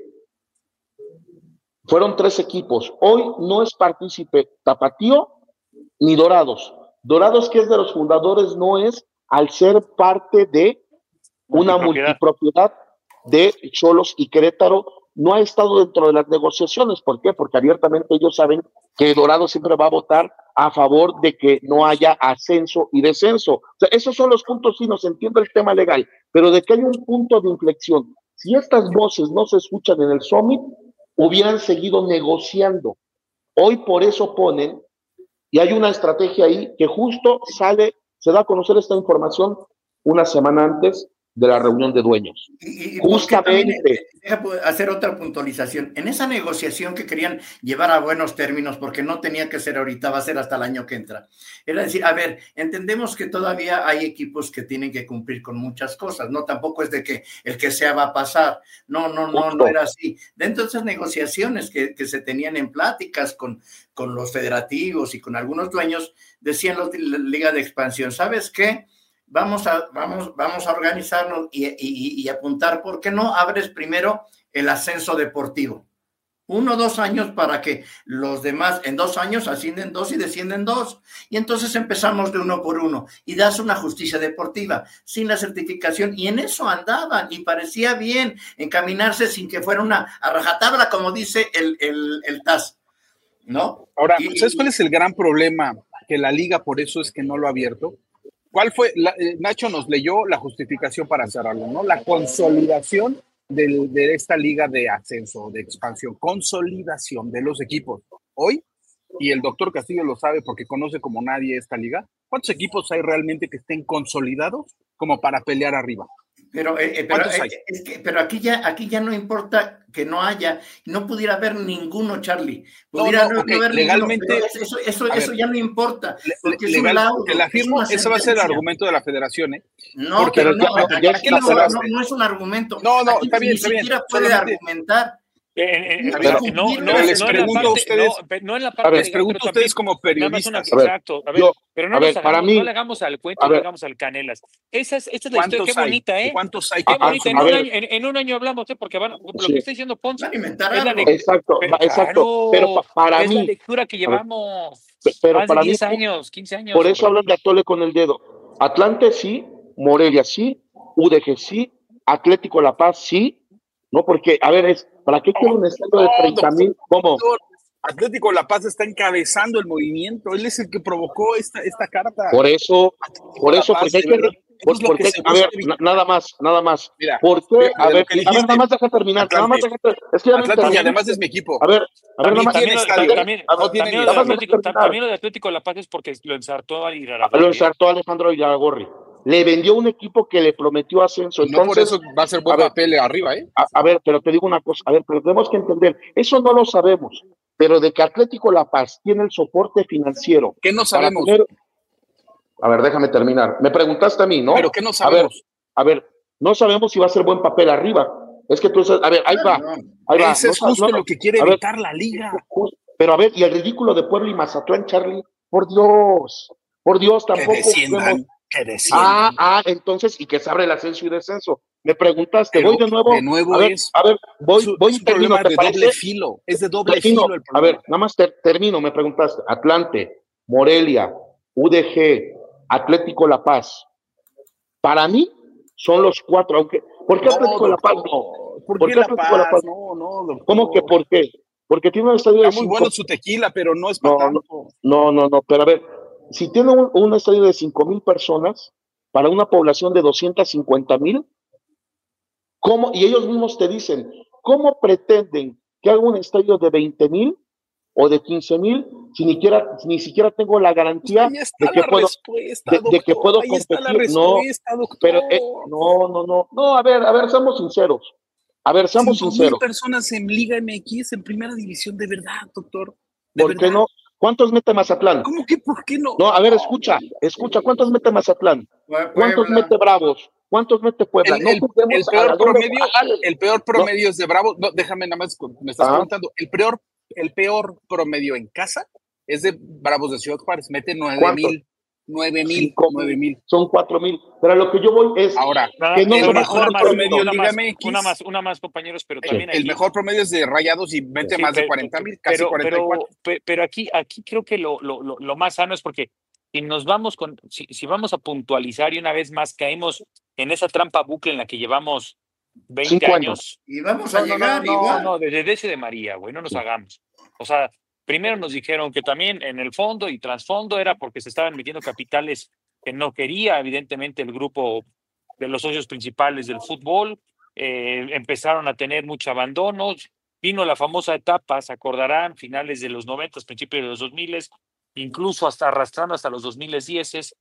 fueron 3 equipos. Hoy no es partícipe Tapatío ni Dorados. Dorados, que es de los fundadores, no es, al ser parte de una multipropiedad de Xolos y Querétaro, no ha estado dentro de las negociaciones. ¿Por qué? Porque abiertamente ellos saben que Dorado siempre va a votar a favor de que no haya ascenso y descenso. O sea, esos son los puntos finos, entiendo el tema legal, pero de que hay un punto de inflexión. Si estas voces no se escuchan en el Summit, hubieran seguido negociando. Hoy por eso ponen, y hay una estrategia ahí que justo se da a conocer esta información una semana antes de la reunión de dueños. Y justamente deja hacer otra puntualización. En esa negociación que querían llevar a buenos términos, porque no tenía que ser ahorita, va a ser hasta el año que entra. Era decir, a ver, entendemos que todavía hay equipos que tienen que cumplir con muchas cosas, no, tampoco es de que el que sea va a pasar. No era así. Dentro de esas negociaciones que se tenían en pláticas con los federativos y con algunos dueños, decían los de la Liga de Expansión, ¿sabes qué? Vamos a organizarnos y apuntar, ¿por qué no abres primero el ascenso deportivo? 1 o 2 años para que los demás en 2 años ascienden 2 y descienden 2. Y entonces empezamos de 1 por 1 y das una justicia deportiva sin la certificación. Y en eso andaban y parecía bien encaminarse sin que fuera una a rajatabla, como dice el TAS, ¿no? Ahora, ¿sabes cuál es el gran problema? Que la liga por eso es que no lo ha abierto. ¿Cuál fue? Nacho nos leyó la justificación para cerrarlo, ¿no? La consolidación de esta liga de ascenso, de expansión, consolidación de los equipos. Hoy, y el doctor Castillo lo sabe porque conoce como nadie esta liga, ¿cuántos equipos hay realmente que estén consolidados como para pelear arriba? Pero aquí ya no importa que no haya, no pudiera haber ninguno, Charlie. Pudiera no haber legalmente. Ninguno, eso ya no importa. Porque es legal, un laudo. Te la firmo, ese va a ser el argumento de la federación, ¿eh? No, porque pero no es un argumento. No, aquí está bien, ni siquiera puede argumentar. No en la parte les pregunto a ustedes como periodistas. Pero no le hagamos al cuento, le hagamos al Canelas. Esa es la historia, qué bonita, ¿eh? ¿Cuántos hay? Qué bonita. En un año hablamos, porque lo que está diciendo Ponce exacto, pero para es mí la lectura que llevamos pero para 10 años, 15 años. Por eso hablan de atole con el dedo. Atlante sí, Morelia sí, UDG sí, Atlético La Paz sí, no, porque, a ver, ¿para qué quiere un estadio de 30,000? ¿Cómo? Atlético La Paz está encabezando el movimiento, él es el que provocó esta carta. Por eso, porque hay que, a ver, nada más. Mira, ¿por qué? A ver, nada más deja terminar. Es que ya Atlante, y además es mi equipo. A ver, nada más. También lo de Atlético La Paz es porque lo ensartó a Iraragorri. Lo ensartó Alejandro Iraragorri. Le vendió un equipo que le prometió ascenso. Entonces, no por eso va a ser buen papel arriba, ¿eh? A ver, pero te digo una cosa. A ver, pero tenemos que entender. Eso no lo sabemos. Pero de que Atlético La Paz tiene el soporte financiero. ¿Qué no sabemos? A ver, déjame terminar. Me preguntaste a mí, ¿no? ¿Pero qué no sabemos? A ver, no sabemos si va a ser buen papel arriba. Es que tú, a ver, ahí va. Ese es justo lo que quiere evitar la liga. Pero a ver, y el ridículo de Puebla y Mazatlán, Charlie, por Dios, tampoco. Que desciendan. Entonces, y que se abre el ascenso y descenso. Me preguntaste, pero voy de nuevo. De nuevo voy y termino. Es de doble filo. Es de doble filo el problema. A ver, nada más termino, me preguntaste. Atlante, Morelia, UDG, Atlético La Paz. Para mí, son los 4, aunque. ¿Por qué Atlético La Paz no? ¿Por qué Atlético La Paz? No, doctor. ¿Cómo que por qué? Porque tiene un estadio de 5,000. Está muy bueno su tequila, pero no es para tanto. No, pero a ver, si tiene un estadio de 5,000 personas para una población de 250,000, ¿cómo? Y ellos mismos te dicen, ¿cómo pretenden que haga un estadio de 20,000 o de 15,000 si ni siquiera tengo la garantía de que puedo competir? No, pero no, a ver, seamos sinceros. A ver, seamos sinceros. 5,000 personas en Liga MX en primera división, de verdad, doctor. ¿Por qué no? ¿Cuántos mete Mazatlán? ¿Cómo que por qué no? No, a ver, escucha, ¿cuántos mete Mazatlán? ¿Cuántos mete Bravos? ¿Cuántos mete Puebla? El peor promedio es de Bravos. No, déjame nada más, me estás preguntando. El peor promedio en casa es de Bravos de Ciudad Juárez. Mete 9,000. 9,000. Son 4,000. Pero a lo que yo voy es ahora que no el mejor promedio en Liga MX. Una más, compañeros, pero también el mejor promedio es de Rayados y mete más de 40,000, casi 44. Pero aquí creo que lo más sano es porque si nos vamos si vamos a puntualizar y una vez más caemos en esa trampa bucle en la que llevamos 20 años. Y vamos a llegar igual. No, desde ese de María, güey, no nos hagamos. O sea, primero nos dijeron que también en el fondo y trasfondo era porque se estaban metiendo capitales que no quería, evidentemente, el grupo de los socios principales del fútbol. Empezaron a tener mucho abandono. Vino la famosa etapa, se acordarán, finales de los 90, principios de los 2000, incluso arrastrando hasta los 2010,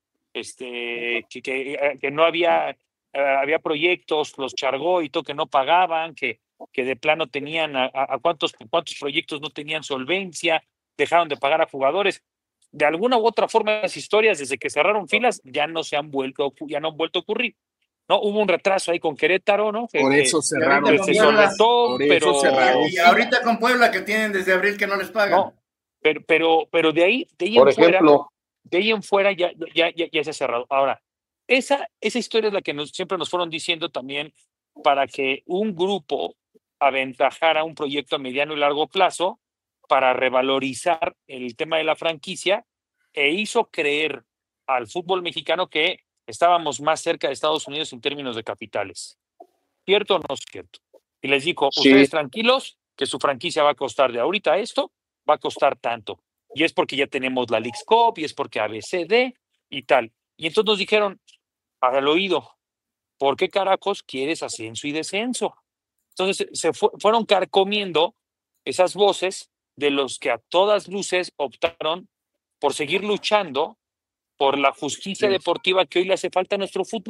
que no había proyectos, los chargó y todo, que no pagaban, que de plano tenían a cuántos proyectos no tenían solvencia, dejaron de pagar a jugadores. De alguna u otra forma, las historias desde que cerraron filas ya no han vuelto a ocurrir. No, hubo un retraso ahí con Querétaro, ¿no? Por eso cerraron. Se solventó, pero y ahorita con Puebla que tienen desde abril que no les pagan. No, pero de ahí en fuera ya se ha cerrado. Ahora, esa historia es la que siempre nos fueron diciendo también para que un grupo aventajara un proyecto a mediano y largo plazo para revalorizar el tema de la franquicia e hizo creer al fútbol mexicano que estábamos más cerca de Estados Unidos en términos de capitales. ¿Cierto o no es cierto? Y les digo, ustedes tranquilos, que su franquicia va a costar de ahorita esto, va a costar tanto. Y es porque ya tenemos la Leagues Cup, y es porque ABCD y tal. Y entonces nos dijeron, al oído, ¿por qué carajos quieres ascenso y descenso? Entonces fueron carcomiendo esas voces de los que a todas luces optaron por seguir luchando por la justicia deportiva que hoy le hace falta a nuestro fútbol.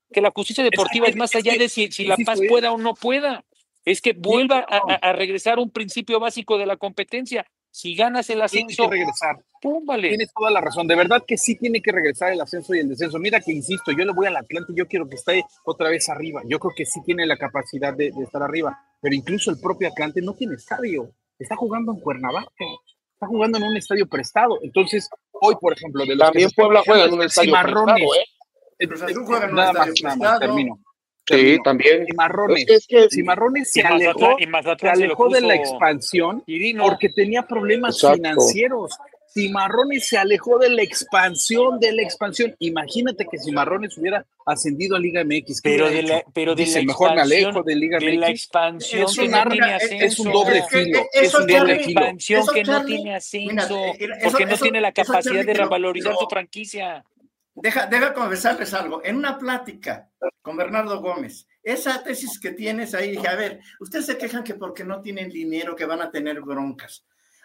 que la justicia deportiva es más allá de si La Paz pueda o no pueda. Es que vuelva a regresar un principio básico de la competencia. Si ganas el ascenso, tiene que regresar. Púmbale. Tienes toda la razón. De verdad que sí tiene que regresar el ascenso y el descenso. Mira que insisto, yo le voy al Atlante y yo quiero que esté otra vez arriba. Yo creo que sí tiene la capacidad de estar arriba. Pero incluso el propio Atlante no tiene estadio. Está jugando en Cuernavaca. Está jugando en un estadio prestado. Entonces, hoy, por ejemplo, de los también Puebla juega en un estadio Cimarrones, prestado, nada más, termino. Sí, también. Cimarrones. Cimarrones se alejó de la expansión porque tenía problemas financieros. Cimarrones se alejó de la expansión, Imagínate que Cimarrones hubiera ascendido a Liga MX. Mejor me alejo de Liga MX. De la expansión que no tiene ascenso. Es un doble filo. Es un doble filo. Expansión que no tiene ascenso, porque no tiene la capacidad de revalorizar su franquicia. Deja conversarles algo. En una plática con Bernardo Gómez, esa tesis que tienes ahí, dije, a ver, ustedes se quejan que porque no tienen dinero, que van a tener broncas.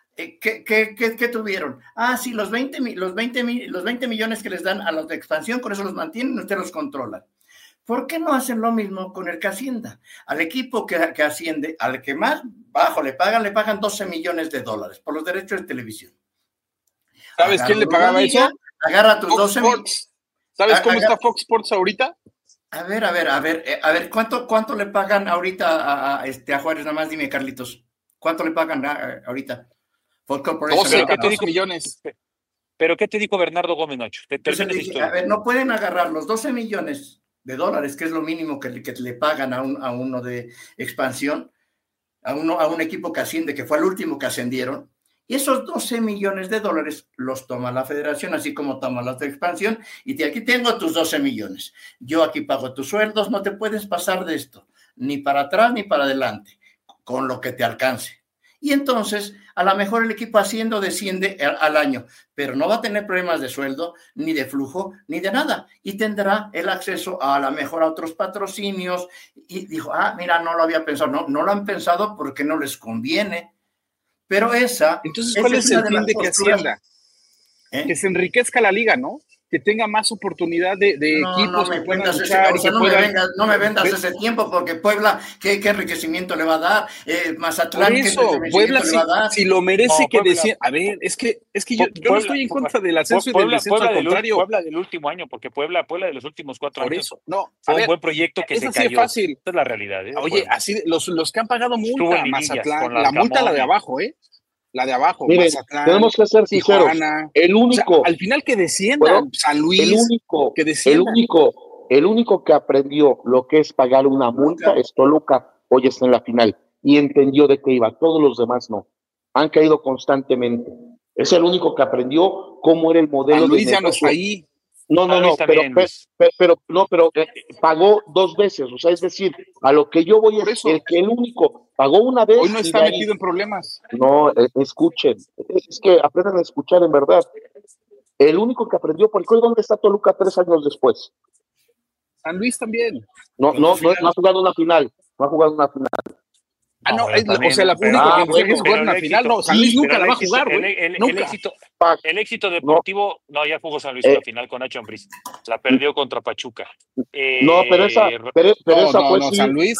¿Qué tuvieron? Ah, sí, los 20 millones que les dan a los de expansión, con eso los mantienen, ustedes los controlan. ¿Por qué no hacen lo mismo con el que ascienda? Al equipo que asciende, al que más bajo le pagan 12 millones de dólares por los derechos de televisión. ¿Sabes quién le pagaba eso? Agarra tus 12 millones. ¿Sabes cómo está Fox Sports ahorita? A ver, ¿cuánto le pagan ahorita a Juárez? Nada más dime, Carlitos. ¿Cuánto le pagan ahorita? Fox Corporation. 12 millones. ¿Pero qué te dijo Bernardo Gómez, Nacho? A ver, no pueden agarrar los 12 millones de dólares, que es lo mínimo que le pagan a uno de expansión, a un equipo que asciende, que fue el último que ascendieron, y esos 12 millones de dólares los toma la federación, así como toma los de expansión, y aquí tengo tus 12 millones. Yo aquí pago tus sueldos, no te puedes pasar de esto, ni para atrás ni para adelante, con lo que te alcance. Y entonces, a lo mejor el equipo desciende al año, pero no va a tener problemas de sueldo, ni de flujo, ni de nada. Y tendrá el acceso a lo mejor a otros patrocinios. Y dijo, mira, no lo había pensado. No lo han pensado porque no les conviene. Pero entonces, ¿cuál es el fin de que ascienda? Que se enriquezca la liga, ¿no? Que tenga más oportunidad de equipos que puedan luchar. No me vendas ese tiempo, porque Puebla, ¿qué enriquecimiento le va a dar? Mazatlán, por eso, Puebla, le va a dar? Si lo merece, que decía. A ver, es que yo no estoy en contra del ascenso y del descenso, al contrario. Puebla del último año, porque Puebla de los últimos 4 años. Por eso, no. Fue un buen proyecto que se cayó. Fácil. Esa es la realidad. Oye, así, los que han pagado multa, Mazatlán, la multa la de abajo, la de abajo. Miren, Mazatlán, tenemos que ser sinceros. El único, al final que desciendan, San Luis, el único que aprendió lo que es pagar una multa es Toluca. Hoy está en la final y entendió de qué iba. Todos los demás no. Han caído constantemente. Es el único que aprendió cómo era el modelo San Luis de ya no está ahí. No, pero pagó 2 veces, o sea, es decir, a lo que yo voy es el único pagó una vez. Hoy no está metido en problemas. No, escuchen, es que aprendan a escuchar en verdad. El único que aprendió, porque hoy ¿dónde está Toluca 3 años después? San Luis también. No ha jugado una final, No, o sea, la única que es jugar una final, no, San Luis nunca la va a jugar, güey. El éxito deportivo, ya jugó San Luis en la final con Nacho Ambriz. La perdió contra Pachuca. Pero esa fue San Luis.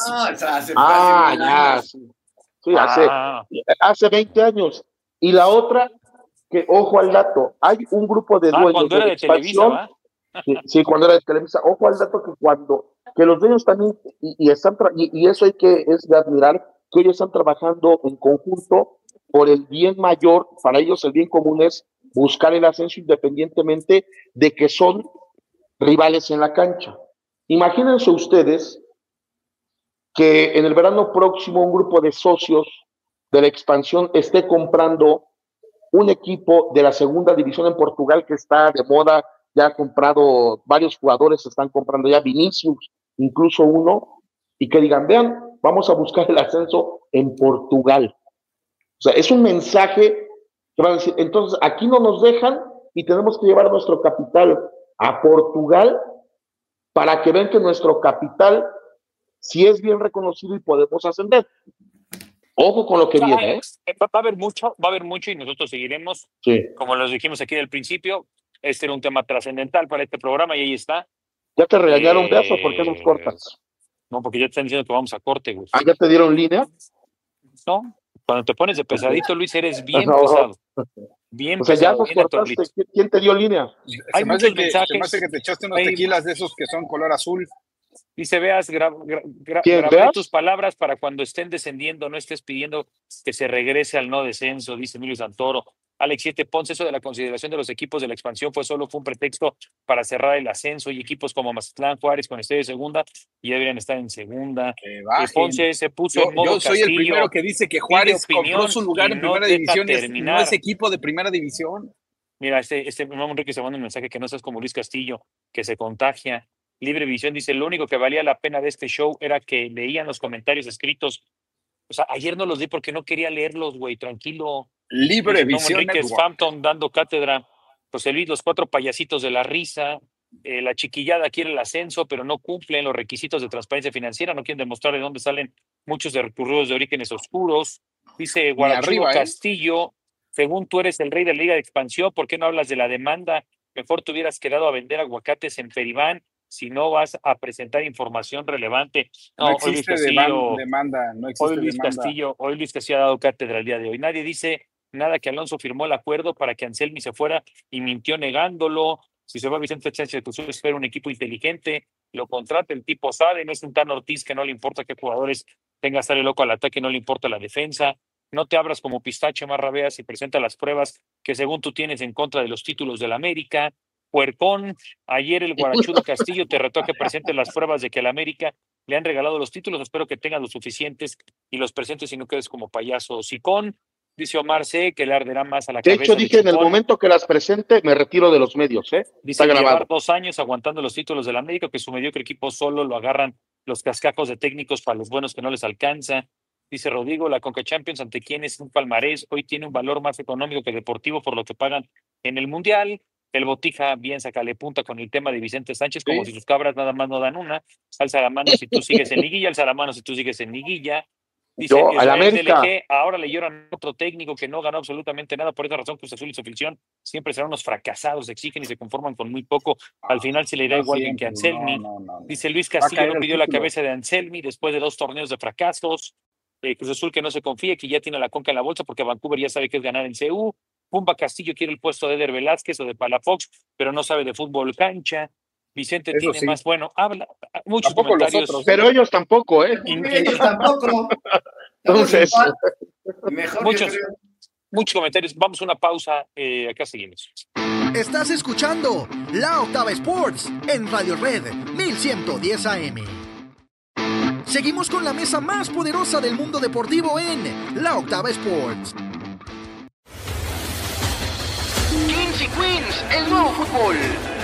Hace 20 años. Y la otra, que ojo al dato, hay un grupo de dueños cuando era de Televisa, ¿va? Sí, cuando era de Televisa. Ojo al dato que los dueños también, y eso es de admirar, que ellos están trabajando en conjunto por el bien mayor. Para ellos el bien común es buscar el ascenso independientemente de que son rivales en la cancha. Imagínense ustedes que en el verano próximo un grupo de socios de la expansión esté comprando un equipo de la segunda división en Portugal que está de moda, ya ha comprado varios jugadores, están comprando ya Vinicius, incluso uno, y que digan, vean, vamos a buscar el ascenso en Portugal. O sea, es un mensaje que van a decir, entonces aquí no nos dejan y tenemos que llevar nuestro capital a Portugal para que vean que nuestro capital sí es bien reconocido y podemos ascender. Ojo con lo que viene, ¿eh? Va a haber mucho y nosotros seguiremos, como los dijimos aquí del principio. Este era un tema trascendental para este programa y ahí está. ¿Ya te regañaron, Beas, o por qué nos cortas? No, porque ya te están diciendo que vamos a corte, güey. ¿Ah, ya te dieron línea? No, cuando te pones de pesadito, Luis, eres bien pesado. Bien o sea, pesado, ya nos bien cortaste. ¿Quién te dio línea? Hay muchos mensajes. Se me hace que te echaste unos tequilas de esos que son color azul. Dice, Veas, grabaré tus palabras para cuando estén descendiendo, no estés pidiendo que se regrese al no descenso, dice Emilio Santoro. Alex 7 Ponce, eso de la consideración de los equipos de la expansión fue un pretexto para cerrar el ascenso, y equipos como Mazatlán, Juárez con estrella de segunda y ya deberían estar en segunda. Ponce se puso en modo yo soy Castillo, el primero que dice que Juárez compró su lugar en primera división, no es equipo de primera división. Mira, Mamá Enrique se manda un mensaje que no seas como Luis Castillo, que se contagia. Libre Visión dice, lo único que valía la pena de este show era que leían los comentarios escritos. O sea, ayer no los di porque no quería leerlos, güey, tranquilo. Libre Visión. Enrique Phantom dando cátedra. José Luis, los 4 payasitos de la risa. La chiquillada quiere el ascenso, pero no cumplen los requisitos de transparencia financiera, no quieren demostrar de dónde salen muchos de recurridos de orígenes oscuros. Dice Guarachudo Castillo, según tú eres el rey de la Liga de Expansión, ¿por qué no hablas de la demanda? Mejor te hubieras quedado a vender aguacates en Peribán si no vas a presentar información relevante. No existe demanda, no existe demanda. Hoy Luis Castillo ha dado cátedra el día de hoy. Nadie dice nada que Alonso firmó el acuerdo para que Anselmi se fuera y mintió negándolo. Si se va Vicente Sánchez, pues espera un equipo inteligente, lo contrata, el tipo sabe, no es un Tan Ortiz que no le importa qué jugadores tenga, sale loco al ataque, no le importa la defensa. No te abras como pistache, Marra Veas, y presenta las pruebas que según tú tienes en contra de los títulos del América. Puercón, ayer el Guarachudo Castillo te retó a que presentes las pruebas de que al América le han regalado los títulos. Espero que tengas los suficientes y los presentes y no quedes como payaso. Sicón, dice Omar C., que le arderá más a la cabeza. De hecho, dije en el momento que las presente, me retiro de los medios, ¿eh? Dice llevar 2 años aguantando los títulos del América, que su mediocre equipo solo lo agarran los cascajos de técnicos para los buenos que no les alcanza. Dice Rodrigo, la Conca Champions, ante quien es un palmarés, hoy tiene un valor más económico que deportivo por lo que pagan en el Mundial. El Botija bien sacale punta con el tema de Vicente Sánchez, como si sus cabras nada más no dan una. Alza la mano si tú sigues en liguilla, alza la mano si tú sigues en liguilla. Dice al América. DLG, ahora le lloran a otro técnico que no ganó absolutamente nada. Por esa razón, Cruz Azul y su afición siempre serán unos fracasados, exigen y se conforman con muy poco. Al final se le irá igual que Anselmi. Dice Luis Castillo, no pidió la cabeza de Anselmi después de 2 torneos de fracasos. Cruz Azul que no se confíe, que ya tiene la Conca en la bolsa porque Vancouver ya sabe que es ganar en CU. Pumba Castillo quiere el puesto de Eder Velázquez o de Palafox, pero no sabe de fútbol cancha. Vicente eso tiene más, bueno, habla, muchos tampoco comentarios. Pero ellos tampoco, ¿eh? Ellos tampoco. Entonces, muchos comentarios. Vamos a una pausa, acá seguimos. Estás escuchando La Octava Sports en Radio Red 1110 AM. Seguimos con la mesa más poderosa del mundo deportivo en La Octava Sports. Kings y Queens, el nuevo fútbol.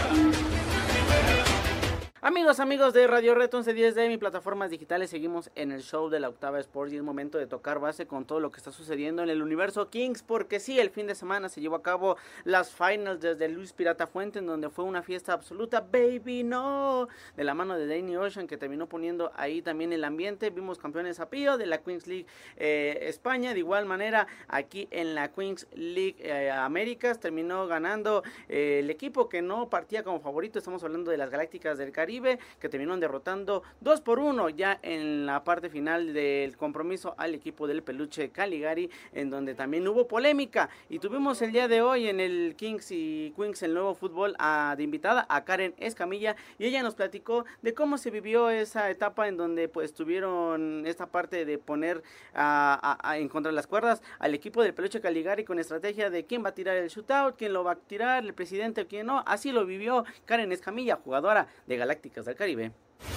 Amigos de Radio Red 1110 de mis plataformas digitales, seguimos en el show de la Octava Sports y es momento de tocar base con todo lo que está sucediendo en el universo Kings, porque sí, el fin de semana se llevó a cabo las finals desde Luis Pirata Fuente, en donde fue una fiesta absoluta, baby no, de la mano de Danny Ocean, que terminó poniendo ahí también el ambiente. Vimos campeones a pío de la Queens League España, de igual manera aquí en la Queens League Américas terminó ganando el equipo que no partía como favorito. Estamos hablando de las Galácticas del Caribe, que terminaron derrotando 2-1 ya en la parte final del compromiso al equipo del Peluche Caligari, en donde también hubo polémica, y tuvimos el día de hoy en el Kings y Queens el nuevo fútbol de invitada a Karen Escamilla, y ella nos platicó de cómo se vivió esa etapa en donde pues tuvieron esta parte de poner en contra las cuerdas al equipo del Peluche Caligari con estrategia de quién va a tirar el shootout, quién lo va a tirar, el presidente o quién no. Así lo vivió Karen Escamilla, jugadora de Galácticas del Caribe.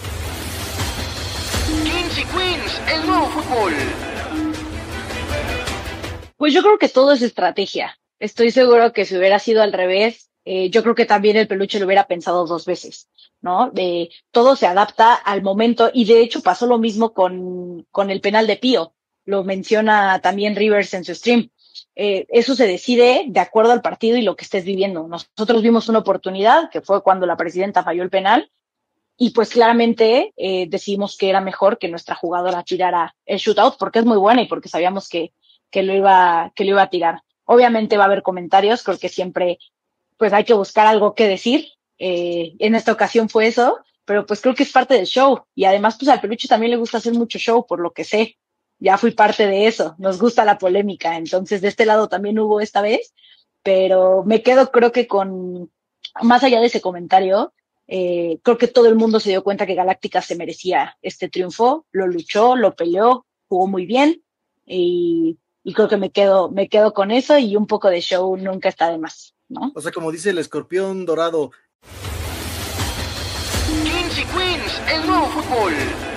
Kings y Queens, el nuevo fútbol. Pues yo creo que todo es estrategia. Estoy seguro que si hubiera sido al revés, yo creo que también el Peluche lo hubiera pensado 2 veces, ¿no? Todo se adapta al momento, y de hecho pasó lo mismo con el penal de Pío. Lo menciona también Rivers en su stream. Eso se decide de acuerdo al partido y lo que estés viviendo. Nosotros vimos una oportunidad, que fue cuando la presidenta falló el penal, y pues claramente decidimos que era mejor que nuestra jugadora tirara el shootout, porque es muy buena y porque sabíamos que lo iba a tirar. Obviamente va a haber comentarios, creo que siempre pues hay que buscar algo que decir, En esta ocasión fue eso, pero pues creo que es parte del show. Y además, pues al Peluche también le gusta hacer mucho show, por lo que sé. Ya fui parte de eso. Nos gusta la polémica. Entonces, de este lado también hubo esta vez. Pero me quedo, creo que más allá de ese comentario, creo que todo el mundo se dio cuenta que Galáctica se merecía este triunfo. Lo luchó, lo peleó, jugó muy bien. Y creo que me quedo con eso, y un poco de show nunca está de más, ¿no? O sea, como dice el escorpión dorado. Kings y Queens, el nuevo fútbol.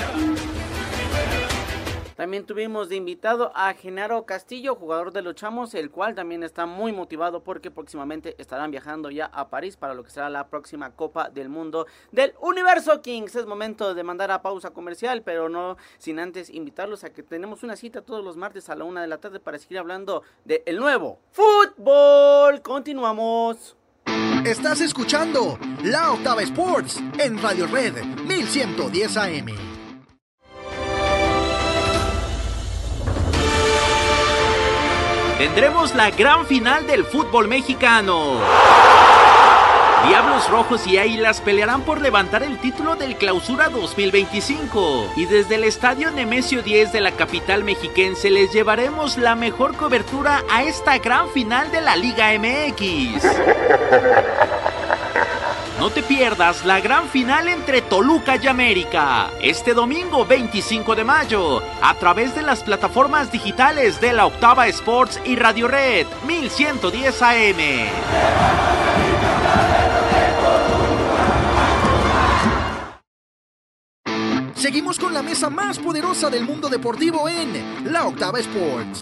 También tuvimos de invitado a Genaro Castillo, jugador de los Chamos, el cual también está muy motivado porque próximamente estarán viajando ya a París para lo que será la próxima Copa del Mundo del Universo Kings. Es momento de mandar a pausa comercial, pero no sin antes invitarlos a que tenemos una cita todos los martes a la 1 de la tarde para seguir hablando del nuevo fútbol. Continuamos. Estás escuchando La Octava Sports en Radio Red 1110 AM. Tendremos la gran final del fútbol mexicano. Diablos Rojos y Águilas pelearán por levantar el título del Clausura 2025. Y desde el estadio Nemesio 10 de la capital mexiquense les llevaremos la mejor cobertura a esta gran final de la Liga MX. No te pierdas la gran final entre Toluca y América, este domingo 25 de mayo, a través de las plataformas digitales de La Octava Sports y Radio Red 1110 AM. Seguimos con la mesa más poderosa del mundo deportivo en La Octava Sports.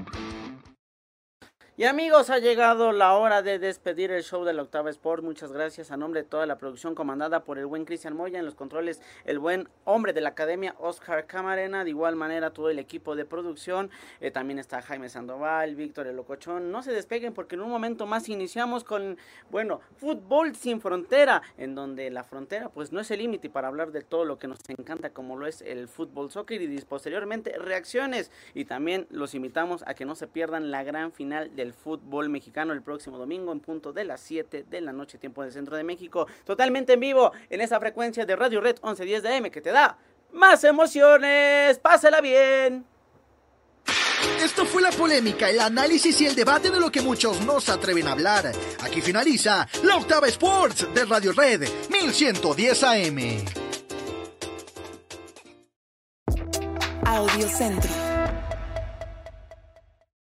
Y amigos, ha llegado la hora de despedir el show de La Octava Sport. Muchas gracias a nombre de toda la producción comandada por el buen Cristian Moya, en los controles el buen hombre de la academia Oscar Camarena, de igual manera todo el equipo de producción, también está Jaime Sandoval, Víctor el Locochón. No se despeguen porque en un momento más iniciamos con, bueno, Fútbol Sin Frontera, en donde la frontera pues no es el límite para hablar de todo lo que nos encanta como lo es el fútbol soccer, y posteriormente reacciones, y también los invitamos a que no se pierdan la gran final del fútbol mexicano el próximo domingo en punto de las 7 de la noche, tiempo del centro de México, totalmente en vivo en esa frecuencia de Radio Red 1110 de AM que te da más emociones. Pásala bien. Esto fue la polémica, el análisis y el debate de lo que muchos no se atreven a hablar. Aquí finaliza La Octava Sports de Radio Red 1110 AM. Audiocentro.